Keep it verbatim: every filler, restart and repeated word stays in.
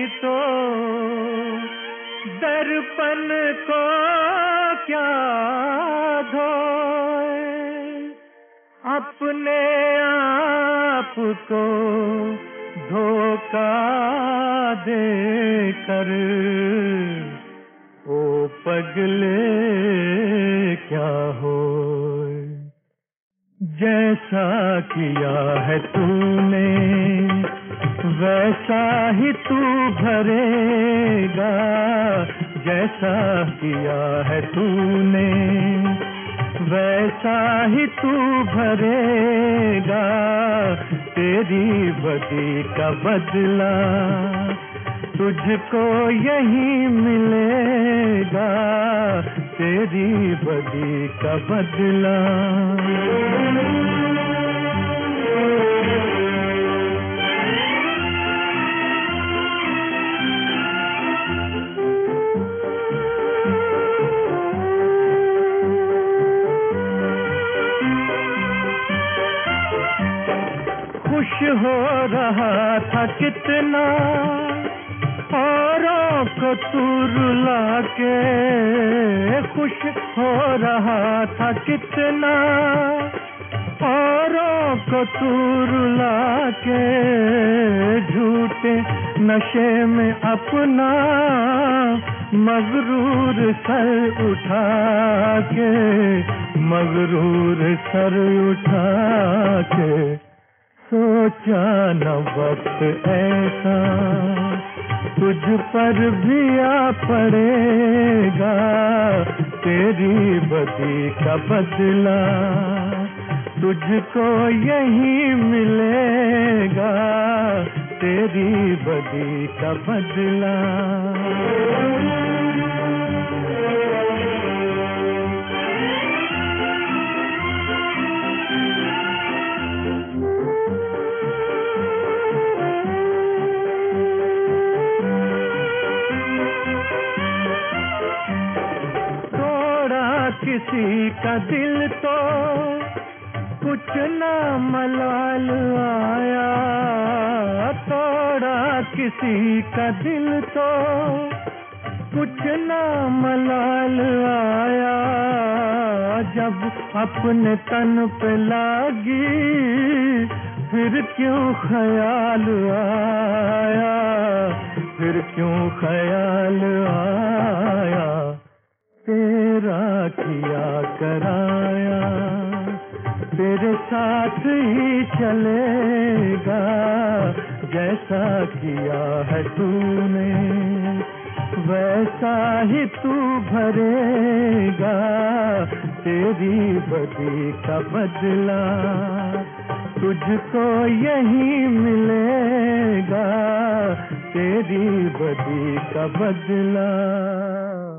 तो दर्पण को क्या धोए, अपने आप को धोखा देकर ओ पगले क्या होए। जैसा किया है तूने वैसा ही तू भरेगा, जैसा किया है तूने वैसा ही तू भरेगा, तेरी बदी का बदला तुझको यही मिलेगा, तेरी बदी का बदला। खुश हो रहा था कितना औरों को तू रुला के, खुश हो रहा था कितना औरों को तू रुला के, झूठे नशे में अपना मगरूर सर उठा के, मगरूर सर उठा के सोचा न वक्त ऐसा तुझ पर भी आ पड़ेगा, तेरी बदी का बदला तुझको यही मिलेगा, तेरी बदी का बदला। किसी का दिल तो कुछ ना मलाल आया, तोड़ा किसी का दिल तो कुछ ना मलाल आया, जब अपने तन पे लागी फिर क्यों ख्याल आया, फिर क्यों ख्याल आया, तेरा किया कराया तेरे साथ ही चलेगा, जैसा किया है तूने वैसा ही तू भरेगा, तेरी बदी का बदला तुझको यही मिलेगा, तेरी बदी का बदला।